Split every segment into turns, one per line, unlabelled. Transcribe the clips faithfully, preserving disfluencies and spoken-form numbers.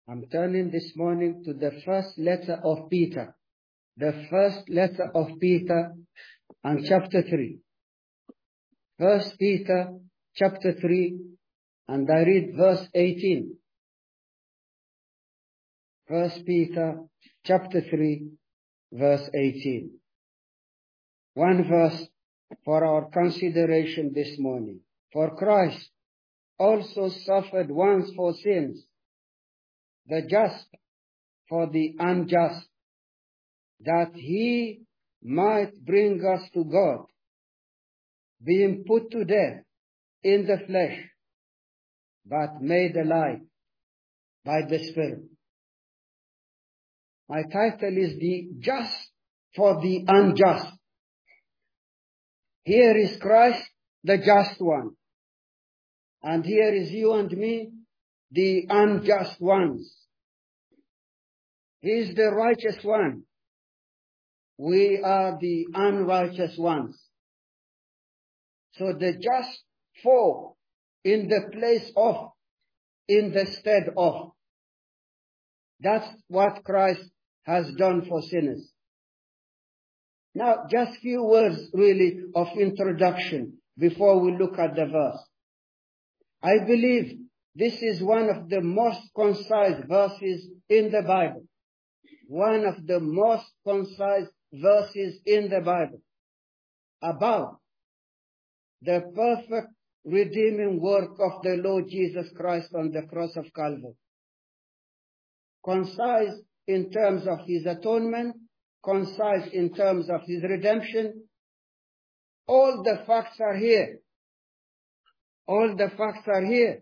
I'm turning this morning to the first letter of Peter. The first letter of Peter and chapter three. First Peter chapter three, and I read verse eighteen. First Peter chapter three, verse eighteen. One verse for our consideration this morning. For Christ also suffered once for sins, the just for the unjust, that he might bring us to God, being put to death in the flesh, but made alive by the Spirit. My title is The Just for the Unjust. Here is Christ, the just one. And here is you and me, the unjust ones. He is the righteous one. We are the unrighteous ones. So the just for, in the place of, in the stead of. That's what Christ has done for sinners. Now, just few words really of introduction before we look at the verse. I believe this is one of the most concise verses in the Bible. One of the most concise verses in the Bible about the perfect redeeming work of the Lord Jesus Christ on the cross of Calvary. Concise in terms of his atonement, concise in terms of his redemption. All the facts are here. All the facts are here.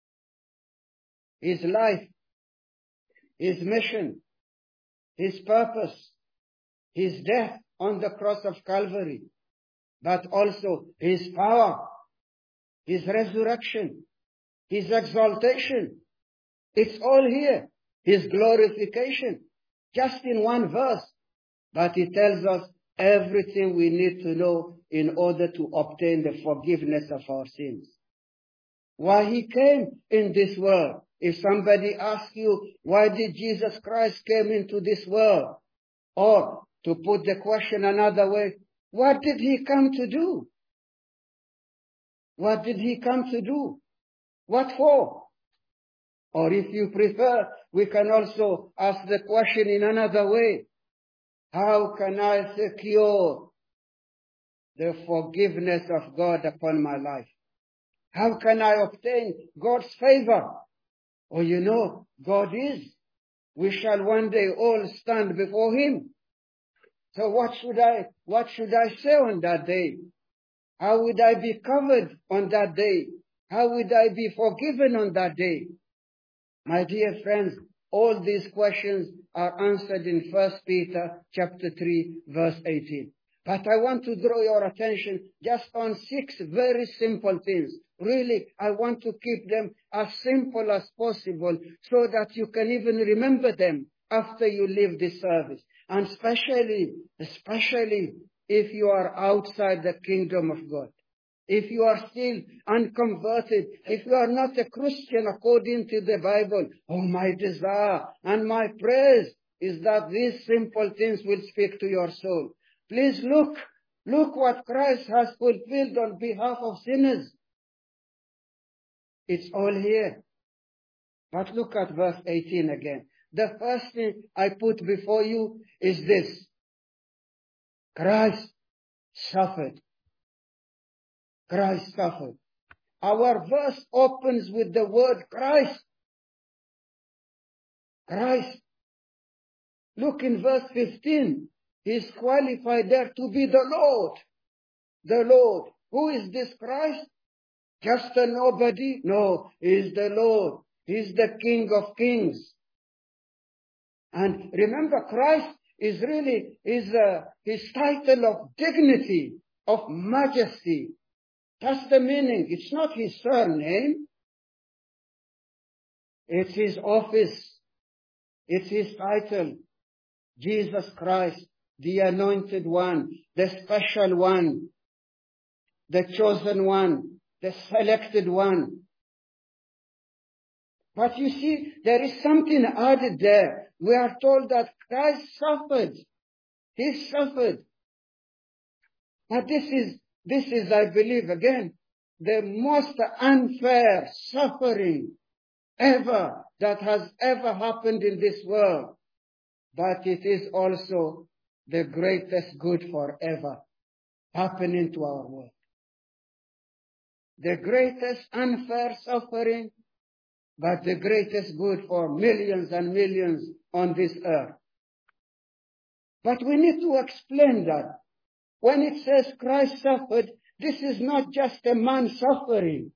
His life, his mission, his purpose, his death on the cross of Calvary, but also his power, his resurrection, his exaltation. It's all here. His glorification, just in one verse. But it tells us everything we need to know in order to obtain the forgiveness of our sins. Why he came in this world. If somebody asks you, why did Jesus Christ came into this world? Or, to put the question another way, what did he come to do? What did he come to do? What for? Or if you prefer, we can also ask the question in another way. How can I secure the forgiveness of God upon my life? How can I obtain God's favor? Oh, you know, God is. We shall one day all stand before him. So what should I, what should I say on that day? How would I be covered on that day? How would I be forgiven on that day? My dear friends, all these questions are answered in First Peter chapter three, verse eighteen. But I want to draw your attention just on six very simple things. Really, I want to keep them as simple as possible so that you can even remember them after you leave this service. And especially, especially if you are outside the kingdom of God. If you are still unconverted, if you are not a Christian according to the Bible, oh, my desire and my praise is that these simple things will speak to your soul. Please look, look what Christ has fulfilled on behalf of sinners. It's all here. But look at verse eighteen again. The first thing I put before you is this. Christ suffered. Christ suffered. Our verse opens with the word Christ. Christ. Look in verse fifteen. He's qualified there to be the Lord. The Lord. Who is this Christ? Just a nobody? No, he's the Lord. He's the King of Kings. And remember, Christ is really is uh, his title of dignity, of majesty. That's the meaning. It's not his surname. It's his office. It's his title. Jesus Christ, the anointed one, the special one, the chosen one, the selected one. But you see, there is something added there. We are told that Christ suffered. He suffered. But this is, this is, I believe, again, the most unfair suffering ever that has ever happened in this world. But it is also the greatest good forever happening to our world. The greatest unfair suffering, but the greatest good for millions and millions on this earth. But we need to explain that. When it says Christ suffered, this is not just a man suffering.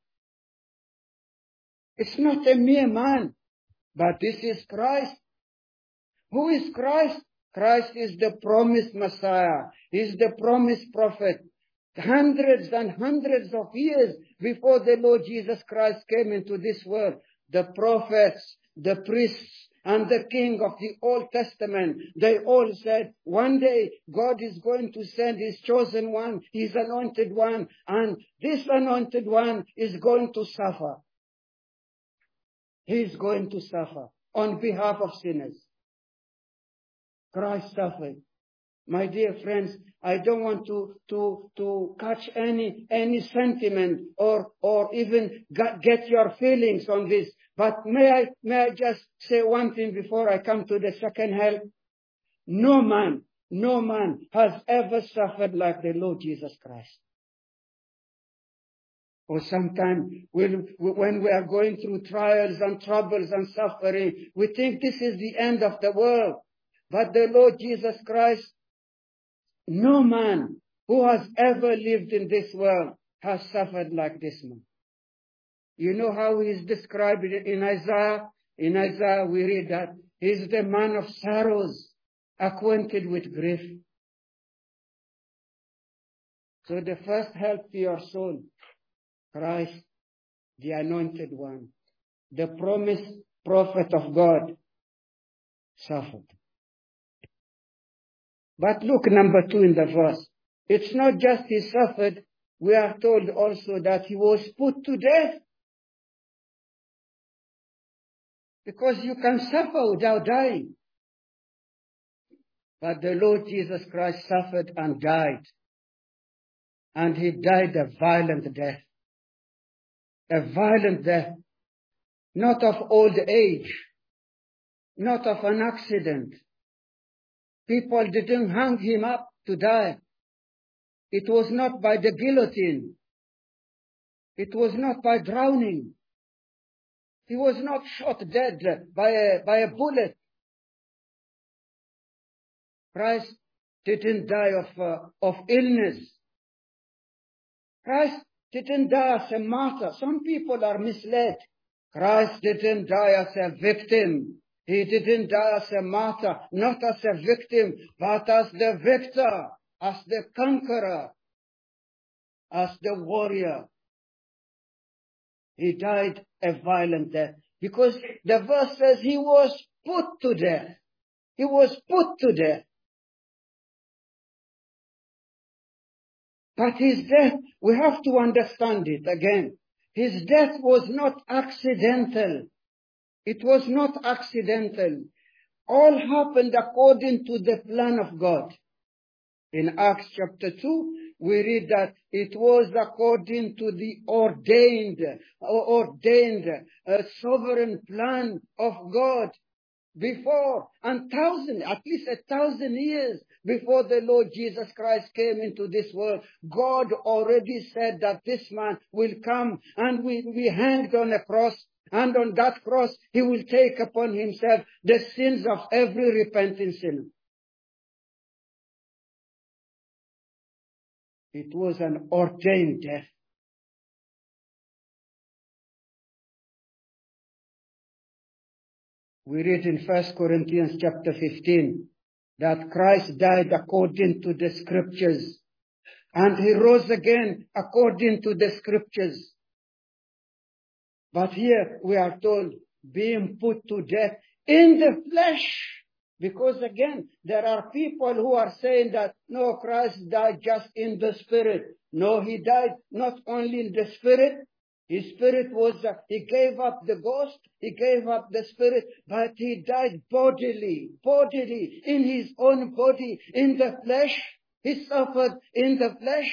It's not a mere man, but this is Christ. Who is Christ? Christ is the promised Messiah. He is the promised prophet. Hundreds and hundreds of years before the Lord Jesus Christ came into this world, the prophets, the priests, and the king of the Old Testament, they all said, one day God is going to send His chosen one, His anointed one, and this anointed one is going to suffer. He is going to suffer on behalf of sinners. Christ suffered. My dear friends, I don't want to, to, to catch any, any sentiment or, or even get your feelings on this. But may I, may I just say one thing before I come to the second help? No man, no man has ever suffered like the Lord Jesus Christ. Or sometimes when, when we are going through trials and troubles and suffering, we think this is the end of the world. But the Lord Jesus Christ, no man who has ever lived in this world has suffered like this man. You know how he is described in Isaiah? In Isaiah we read that he is the man of sorrows, acquainted with grief. So the first help to your soul, Christ, the anointed one, the promised prophet of God, suffered. But look, number two in the verse. It's not just he suffered. We are told also that he was put to death. Because you can suffer without dying. But the Lord Jesus Christ suffered and died. And he died a violent death. A violent death. Not of old age. Not of an accident. People didn't hang him up to die. It was not by the guillotine. It was not by drowning. He was not shot dead by a, by a bullet. Christ didn't die of, uh, of illness. Christ didn't die as a martyr. Some people are misled. Christ didn't die as a victim. He didn't die as a martyr, not as a victim, but as the victor, as the conqueror, as the warrior. He died a violent death. Because the verse says he was put to death. He was put to death. But his death, we have to understand it again. His death was not accidental. It was not accidental. All happened according to the plan of God. In Acts chapter two, we read that it was according to the ordained, ordained, uh, sovereign plan of God before, and thousand, at least a thousand years before the Lord Jesus Christ came into this world. God already said that this man will come and will be hanged on a cross. And on that cross, he will take upon himself the sins of every repenting sinner. It was an ordained death. We read in First Corinthians chapter fifteen that Christ died according to the scriptures. And he rose again according to the scriptures. But here we are told, being put to death in the flesh. Because again, there are people who are saying that, no, Christ died just in the spirit. No, he died not only in the spirit, he His spirit was, uh, he gave up the ghost, he gave up the spirit, but he died bodily, bodily, in his own body, in the flesh. He suffered in the flesh.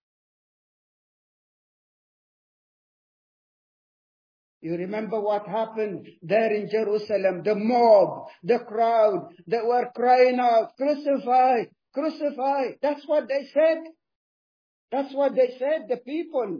You remember what happened there in Jerusalem? The mob, the crowd, they were crying out, crucify, crucify. That's what they said. That's what they said, the people.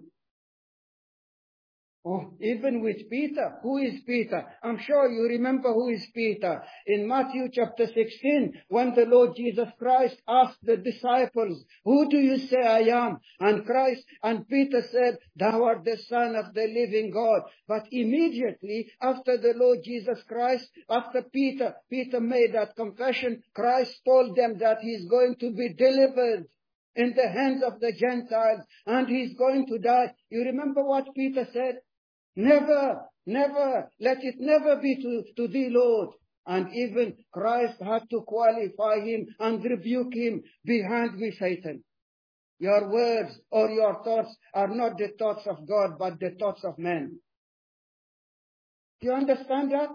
Oh, even with Peter. Who is Peter? I'm sure you remember who is Peter. In Matthew chapter sixteen, when the Lord Jesus Christ asked the disciples, who do you say I am? And Christ, and Peter said, thou art the Son of the living God. But immediately after the Lord Jesus Christ, after Peter, Peter made that confession, Christ told them that he's going to be delivered in the hands of the Gentiles, and he's going to die. You remember what Peter said? Never, never, let it never be to, to thee, Lord. And even Christ had to qualify him and rebuke him. Behind me, Satan. Your words or your thoughts are not the thoughts of God, but the thoughts of men. Do you understand that?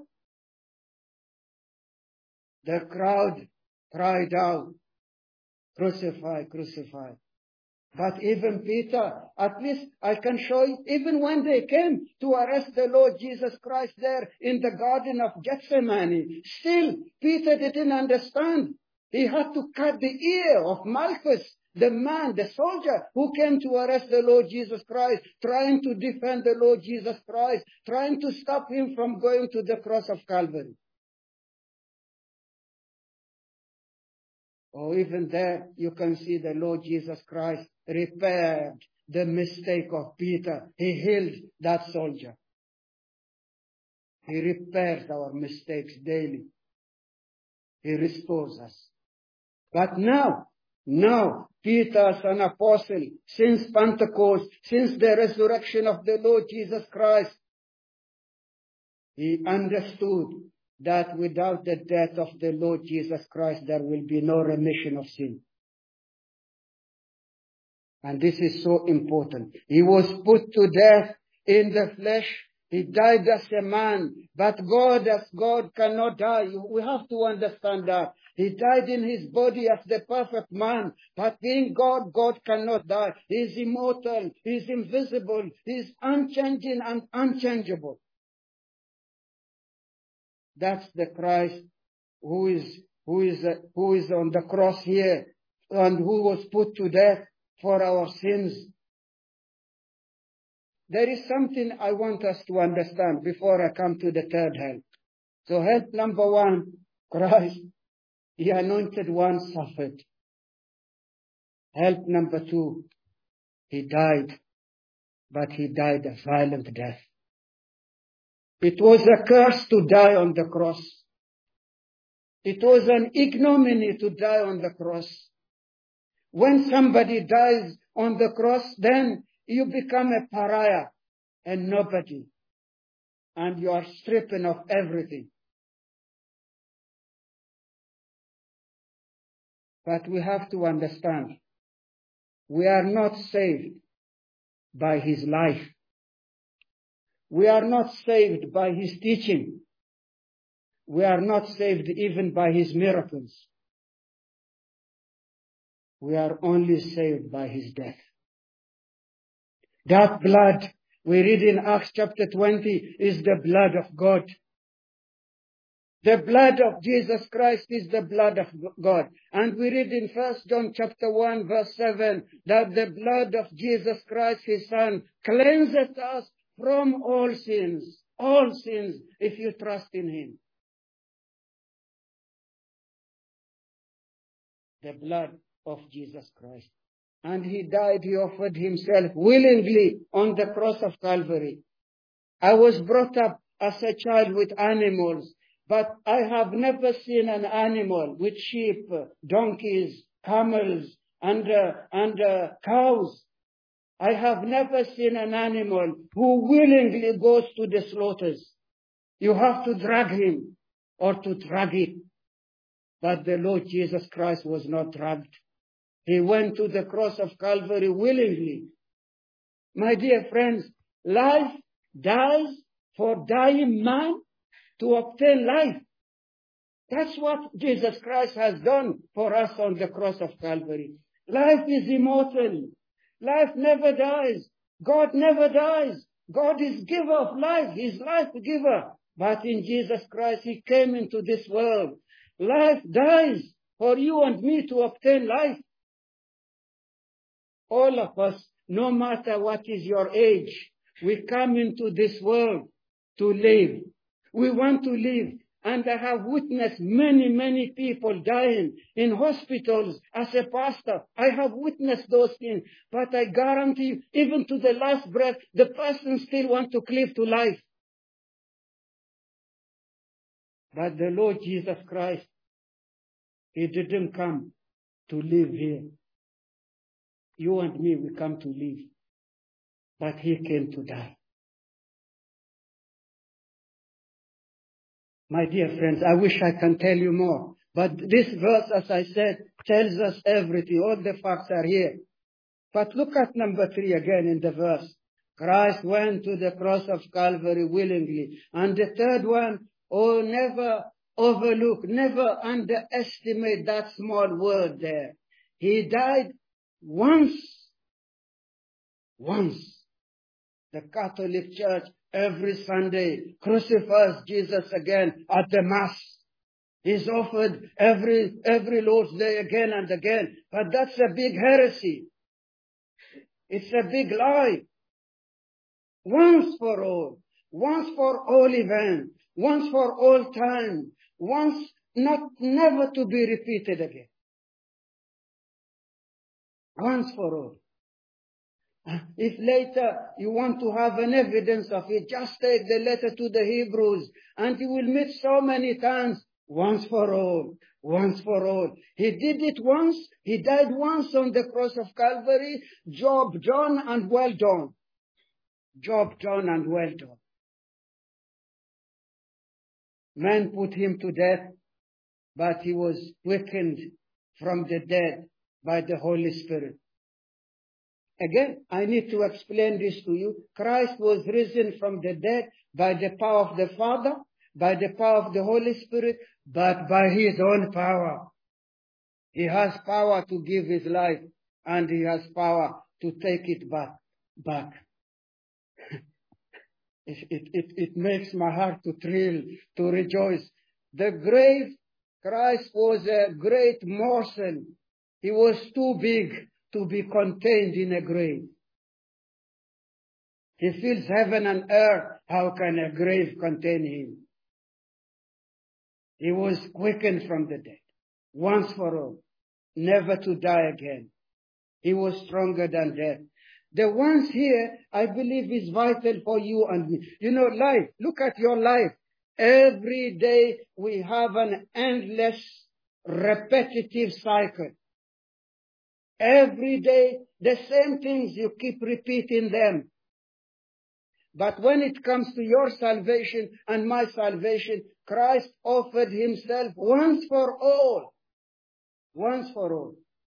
The crowd cried out, crucify, crucify. But even Peter, at least I can show you, even when they came to arrest the Lord Jesus Christ there in the Garden of Gethsemane, still Peter didn't understand. He had to cut the ear of Malchus, the man, the soldier who came to arrest the Lord Jesus Christ, trying to defend the Lord Jesus Christ, trying to stop him from going to the cross of Calvary. Or oh, even there, you can see the Lord Jesus Christ repaired the mistake of Peter. He healed that soldier. He repairs our mistakes daily. He restores us. But now, now, Peter as an apostle, since Pentecost, since the resurrection of the Lord Jesus Christ, he understood that without the death of the Lord Jesus Christ, there will be no remission of sin. And this is so important. He was put to death in the flesh. He died as a man. But God as God cannot die. We have to understand that. He died in his body as the perfect man. But being God, God cannot die. He is immortal. He is invisible. He is unchanging and unchangeable. That's the Christ who is, who is, uh, who is on the cross here and who was put to death for our sins. There is something I want us to understand before I come to the third help. So help number one, Christ, the anointed one, suffered. Help number two, he died, but he died a violent death. It was a curse to die on the cross. It was an ignominy to die on the cross. When somebody dies on the cross, then you become a pariah, a nobody, and you are stripping of everything. But we have to understand, we are not saved by his life. We are not saved by his teaching. We are not saved even by his miracles. We are only saved by his death. That blood, we read in Acts chapter twenty, is the blood of God. The blood of Jesus Christ is the blood of God. And we read in First John chapter one verse seven that the blood of Jesus Christ, his Son, cleanseth us from all sins. All sins, if you trust in him. The blood of Jesus Christ. And he died, he offered himself willingly on the cross of Calvary. I was brought up as a child with animals, but I have never seen an animal with sheep, donkeys, camels, and, uh, and uh, cows. I have never seen an animal who willingly goes to the slaughters. You have to drag him or to drag it. But the Lord Jesus Christ was not dragged. He went to the cross of Calvary willingly. My dear friends, Life dies for dying man to obtain life. That's what Jesus Christ has done for us on the cross of Calvary. Life is immortal. Life never dies. God never dies. God is giver of life. He's life giver. But in Jesus Christ, He came into this world. Life dies for you and me to obtain life. All of us, no matter what is your age, we come into this world to live. We want to live. And I have witnessed many, many people dying in hospitals as a pastor. I have witnessed those things. But I guarantee you, even to the last breath, the person still wants to cleave to life. But the Lord Jesus Christ, He didn't come to live here. You and me, we come to live. But He came to die. My dear friends, I wish I can tell you more. But this verse, as I said, tells us everything. All the facts are here. But look at number three again in the verse. Christ went to the cross of Calvary willingly. And the third one, oh, never overlook, never underestimate that small word there. He died once. Once. The Catholic Church every Sunday crucifies Jesus again at the Mass. He's offered every, every Lord's Day again and again. But that's a big heresy. It's a big lie. Once for all. Once for all event. Once for all time. Once, not, never to be repeated again. Once for all. If later you want to have an evidence of it, just take the letter to the Hebrews and you will meet so many times, once for all, once for all. He did it once, He died once on the cross of Calvary, job done and well done. Job done and well done. Men put Him to death, but He was quickened from the dead by the Holy Spirit. Again, I need to explain this to you. Christ was risen from the dead by the power of the Father, by the power of the Holy Spirit, but by His own power. He has power to give His life, and He has power to take it back. back. it, it, it, it makes my heart to thrill, to rejoice. The grave, Christ was a great morsel. He was too big to be contained in a grave. He fills heaven and earth. How can a grave contain Him? He was quickened from the dead, once for all, never to die again. He was stronger than death. The ones here, I believe, is vital for you and me. You know, life, look at your life. Every day we have an endless, repetitive cycle. Every day, the same things, you keep repeating them. But when it comes to your salvation and my salvation, Christ offered Himself once for all. Once for all.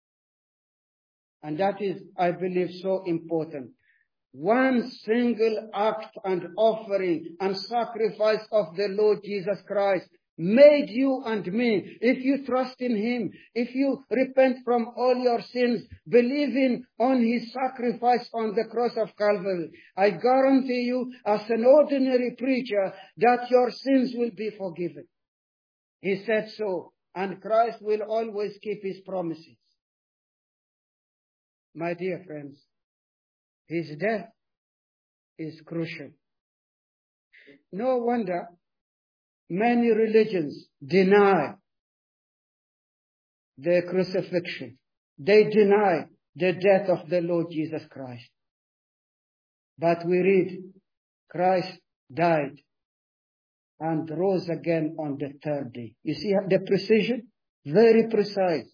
And that is, I believe, so important. One single act and offering and sacrifice of the Lord Jesus Christ made you and me. If you trust in Him, if you repent from all your sins, believing on His sacrifice on the cross of Calvary, I guarantee you, as an ordinary preacher, that your sins will be forgiven. He said so, and Christ will always keep His promises. My dear friends, His death is crucial. No wonder many religions deny the crucifixion. They deny the death of the Lord Jesus Christ. But we read, Christ died and rose again on the third day. You see the precision? Very precise.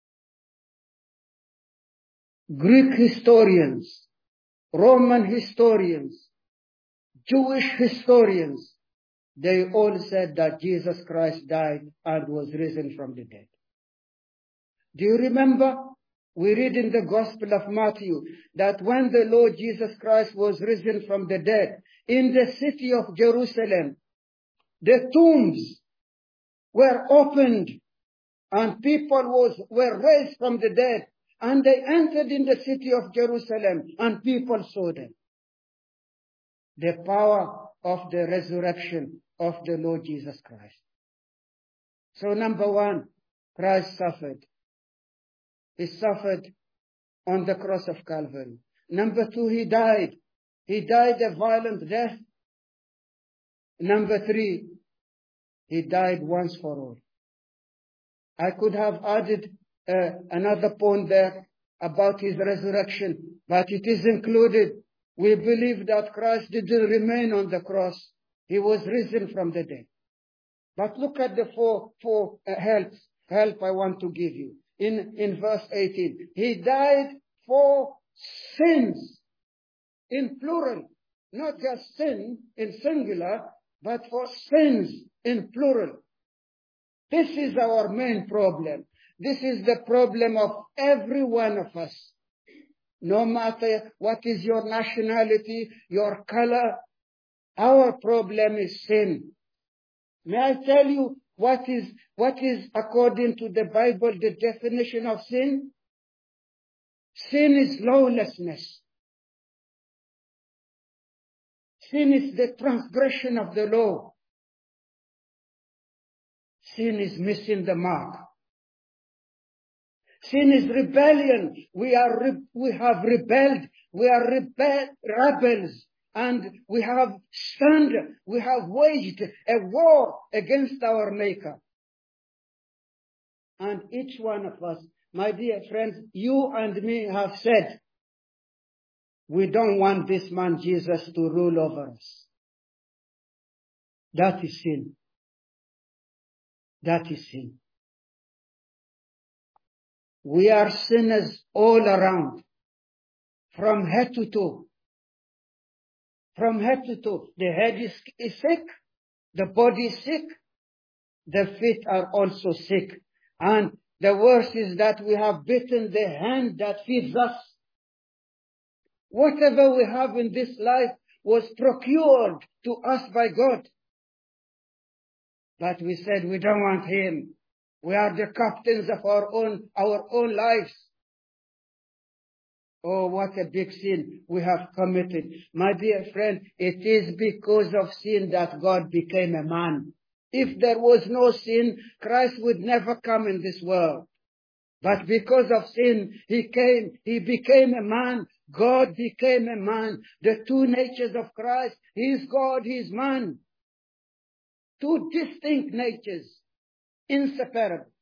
Greek historians, Roman historians, Jewish historians, they all said that Jesus Christ died and was risen from the dead. Do you remember We read in the Gospel of Matthew that when the Lord Jesus Christ was risen from the dead, in the city of Jerusalem, the tombs were opened and people was, were raised from the dead, and they entered in the city of Jerusalem and people saw them. The power of the resurrection of the Lord Jesus Christ. So number one, Christ suffered. He suffered on the cross of Calvary. Number two, he died. He died a violent death. Number three, he died once for all. I could have added uh, another point there about his resurrection, but it is included. We believe that Christ didn't remain on the cross. He was risen from the dead. But look at the four, four uh, helps, help I want to give you. In, in verse eighteen, he died for sins, in plural, not just sin in singular, but for sins in plural. This is our main problem. This is the problem of every one of us. No matter what is your nationality, your color, our problem is sin. May I tell you what is, what is according to the Bible the definition of sin? Sin is lawlessness. Sin is the transgression of the law. Sin is missing the mark. Sin is rebellion. We are re- we have rebelled. We are rebe- rebels. And we have stand, we have waged a war against our Maker. And each one of us, my dear friends, you and me have said, we don't want this man Jesus to rule over us. That is sin. That is sin. We are sinners all around, from head to toe. From head to toe. The head is, is sick, the body is sick, the feet are also sick. And the worst is that we have bitten the hand that feeds us. Whatever we have in this life was procured to us by God. But we said we don't want him. We are the captains of our own, our own lives. Oh, what a big sin we have committed. My dear friend, it is because of sin that God became a man. If there was no sin, Christ would never come in this world. But because of sin, he came, he became a man. God became a man. The two natures of Christ, he is God, he is man. Two distinct natures, inseparable.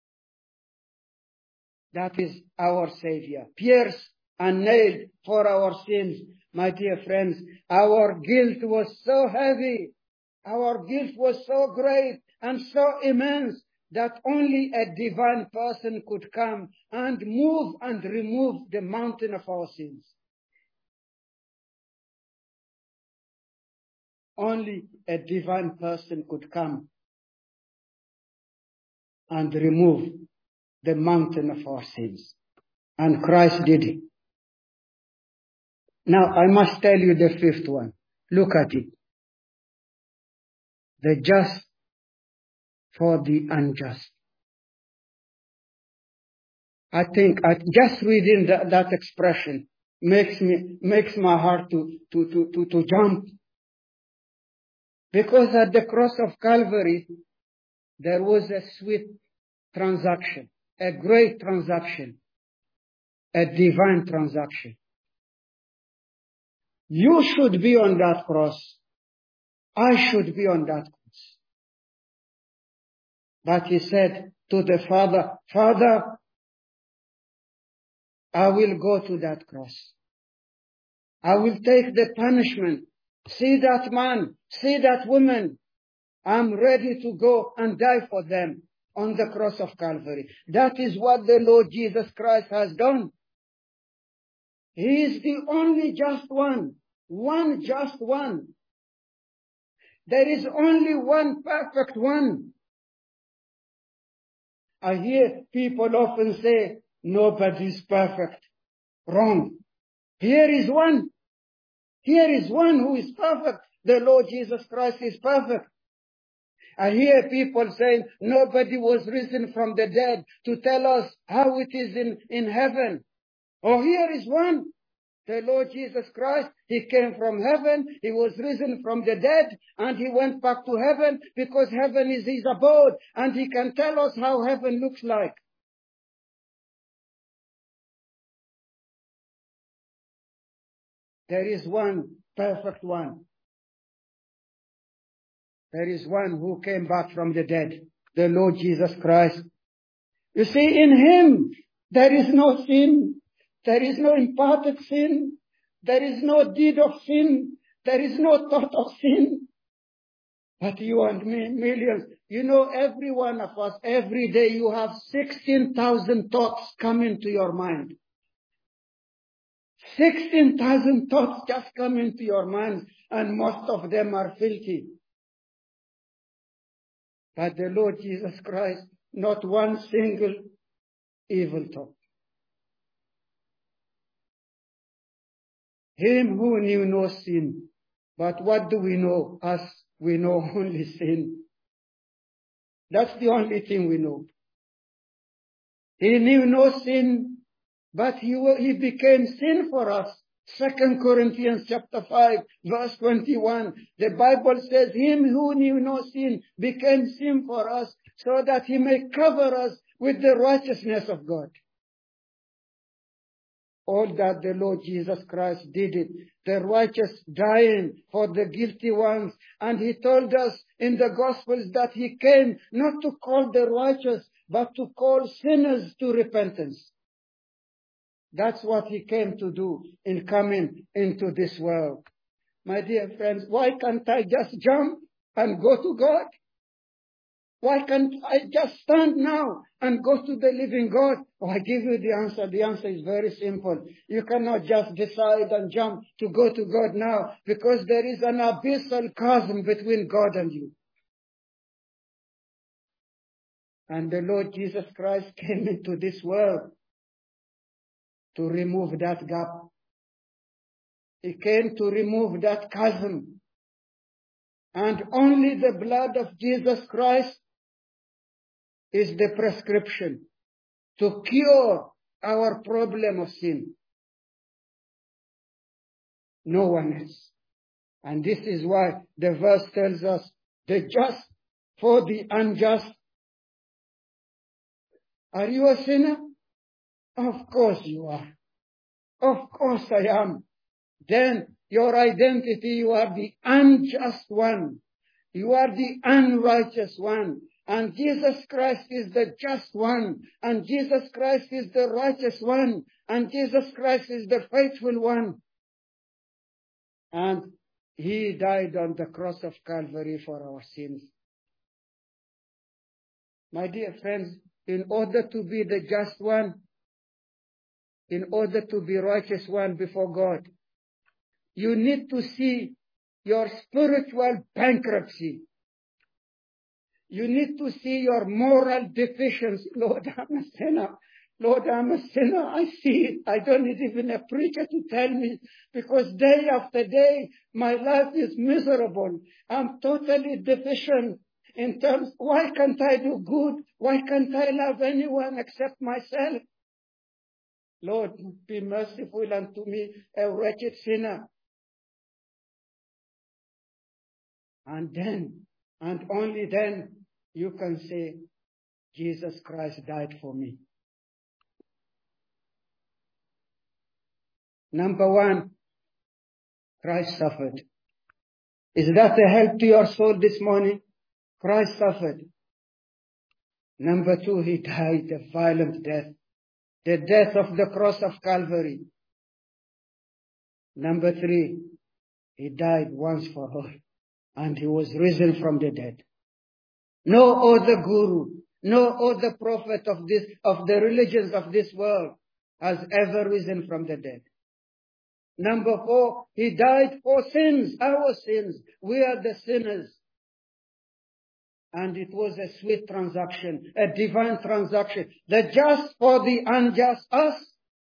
That is our Savior, pierced and nailed for our sins. My dear friends, our guilt was so heavy, our guilt was so great and so immense that only a divine person could come and move and remove the mountain of our sins. Only a divine person could come and remove the mountain of our sins. And Christ did it. Now, I must tell you the fifth one. Look at it. The just for the unjust. I think I, just reading that, that expression makes me makes my heart to, to, to, to, to jump. Because at the cross of Calvary, there was a sweet transaction, a great transaction, a divine transaction. You should be on that cross. I should be on that cross. But he said to the Father, Father, I will go to that cross. I will take the punishment. See that man, see that woman. I'm ready to go and die for them on the cross of Calvary. That is what the Lord Jesus Christ has done. He is the only just one. One just one. There is only one perfect one. I hear people often say, Nobody is perfect. Wrong. Here is one. Here is one who is perfect. The Lord Jesus Christ is perfect. I hear people saying nobody was risen from the dead to tell us how it is in, in heaven. Oh, here is one. The Lord Jesus Christ, He came from heaven, He was risen from the dead, and He went back to heaven because heaven is His abode, and He can tell us how heaven looks like. There is one perfect one. There is one who came back from the dead, the Lord Jesus Christ. You see, in Him, there is no sin. There is no imparted sin. There is no deed of sin. There is no thought of sin. But you and me, millions, you know, every one of us, every day you have sixteen thousand thoughts coming to your mind. sixteen thousand thoughts just come into your mind, and most of them are filthy. But the Lord Jesus Christ, not one single evil thought. Him who knew no sin. But what do we know? Us, we know only sin. That's the only thing we know. He knew no sin, but he, he became sin for us. Second Corinthians chapter five, verse twenty-one. The Bible says, Him who knew no sin became sin for us, so that He may cover us with the righteousness of God. All that the Lord Jesus Christ did it. The righteous dying for the guilty ones. And He told us in the Gospels that He came not to call the righteous, but to call sinners to repentance. That's what He came to do in coming into this world. My dear friends, why can't I just jump and go to God? Why can't I just stand now and go to the living God? Oh, I give you the answer. The answer is very simple. You cannot just decide and jump to go to God now, because there is an abyssal chasm between God and you. And the Lord Jesus Christ came into this world to remove that gap. He came to remove that chasm. And only the blood of Jesus Christ is the prescription to cure our problem of sin. No one else. And this is why the verse tells us, the just for the unjust. Are you a sinner? Of course you are. Of course I am. Then your identity, you are the unjust one. You are the unrighteous one. And Jesus Christ is the just one. And Jesus Christ is the righteous one. And Jesus Christ is the faithful one. And He died on the cross of Calvary for our sins. My dear friends, in order to be the just one, in order to be righteous one before God, you need to see your spiritual bankruptcy. You need to see your moral deficiency. Lord, I'm a sinner. Lord, I'm a sinner. I see it. I don't need even a preacher to tell me, because day after day, my life is miserable. I'm totally deficient in terms, why can't I do good? Why can't I love anyone except myself? Lord, be merciful unto me, a wretched sinner. And then, and only then, you can say, Jesus Christ died for me. Number one, Christ suffered. Is that a help to your soul this morning? Christ suffered. Number two, He died a violent death. The death of the cross of Calvary. Number three, He died once for all. And He was risen from the dead. No other guru, no other prophet of this, of the religions of this world has ever risen from the dead. Number four, He died for sins, our sins. We are the sinners. And it was a sweet transaction, a divine transaction. The just for the unjust, us.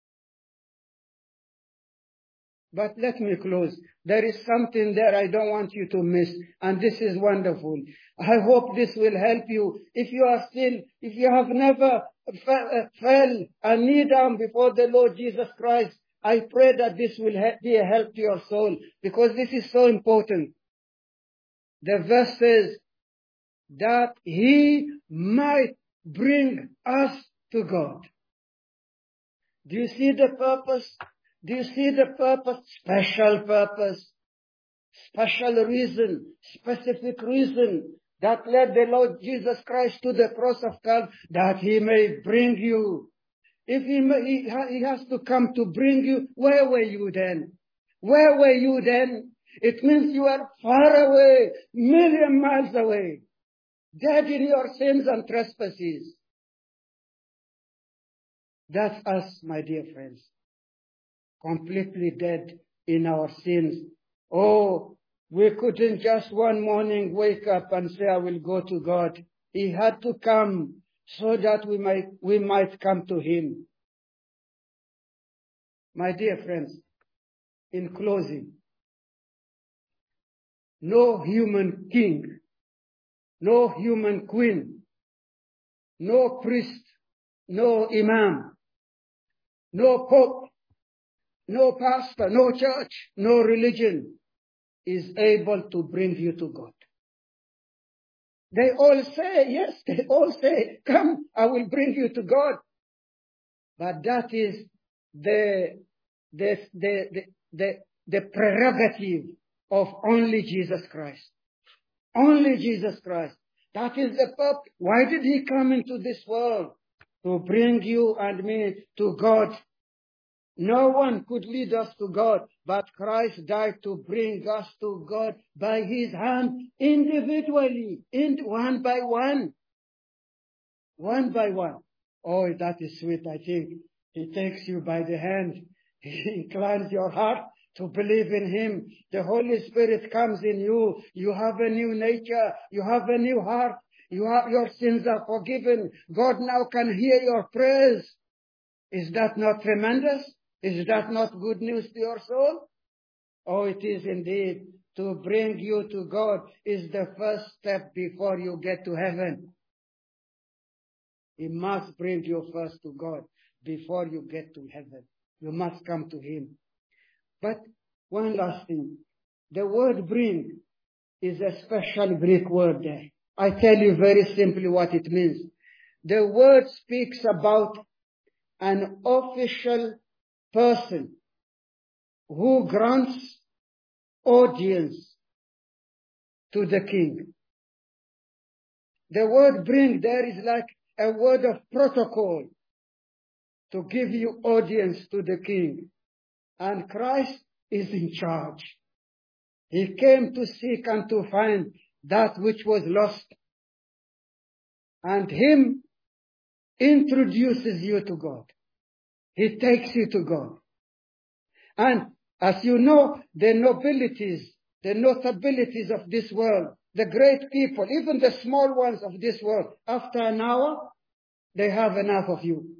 But let me close. There is something there I don't want you to miss. And this is wonderful. I hope this will help you. If you are still, if you have never fell and kneel down before the Lord Jesus Christ, I pray that this will be a help to your soul, because this is so important. The verse says that he might bring us to God. Do you see the purpose? Do you see the purpose? Special purpose, special reason, specific reason that led the Lord Jesus Christ to the cross of Calvary, that he may bring you. If he, may, he, he has to come to bring you, where were you then? Where were you then? It means you are far away, million miles away, dead in your sins and trespasses. That's us, my dear friends. Completely dead in our sins. Oh, we couldn't just one morning wake up and say, I will go to God. He had to come so that we might, we might come to him. My dear friends, in closing, no human king, no human queen, no priest, no imam, no pope, no pastor, no church, no religion is able to bring you to God. They all say, yes, they all say, come, I will bring you to God. But that is the, the, the, the, the, the prerogative of only Jesus Christ. Only Jesus Christ. That is the purpose. Why did he come into this world? To bring you and me to God. No one could lead us to God, but Christ died to bring us to God by his hand, individually, in one by one. One by one. Oh, that is sweet, I think. He takes you by the hand. He inclines your heart to believe in him. The Holy Spirit comes in you. You have a new nature. You have a new heart. You have, your sins are forgiven. God now can hear your prayers. Is that not tremendous? Is that not good news to your soul? Oh, it is indeed. To bring you to God is the first step before you get to heaven. He must bring you first to God before you get to heaven. You must come to him. But one last thing. The word bring is a special Greek word there. I tell you very simply what it means. The word speaks about an official person who grants audience to the king. The word bring there is like a word of protocol to give you audience to the king. And Christ is in charge. He came to seek and to find that which was lost. And him introduces you to God. He takes you to God. And as you know, the nobilities, the notabilities of this world, the great people, even the small ones of this world, after an hour, they have enough of you.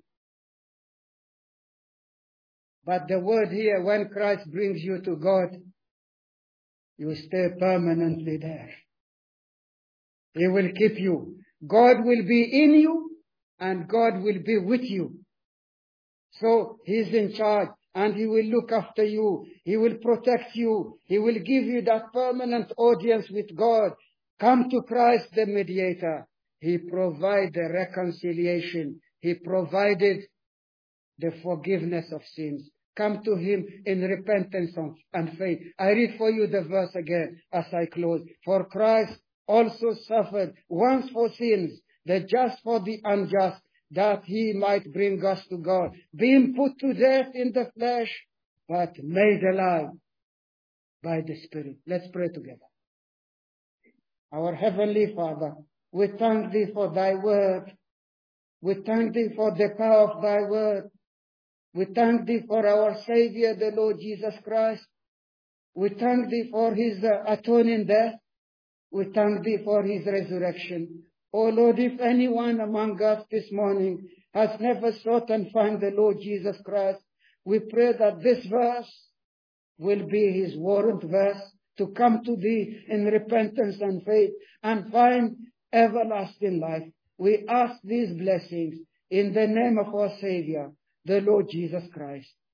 But the word here, when Christ brings you to God, you stay permanently there. He will keep you. God will be in you, and God will be with you. So he's in charge, and he will look after you. He will protect you. He will give you that permanent audience with God. Come to Christ the mediator. He provided the reconciliation. He provided the forgiveness of sins. Come to him in repentance and faith. I read for you the verse again as I close. For Christ also suffered once for sins, the just for the unjust, that he might bring us to God, being put to death in the flesh, but made alive by the Spirit. Let's pray together. Our Heavenly Father, we thank thee for thy word. We thank thee for the power of thy word. We thank thee for our Savior, the Lord Jesus Christ. We thank thee for his uh, atoning death. We thank thee for his resurrection. Oh Lord, if anyone among us this morning has never sought and found the Lord Jesus Christ, we pray that this verse will be his warrant verse to come to thee in repentance and faith and find everlasting life. We ask these blessings in the name of our Savior, the Lord Jesus Christ.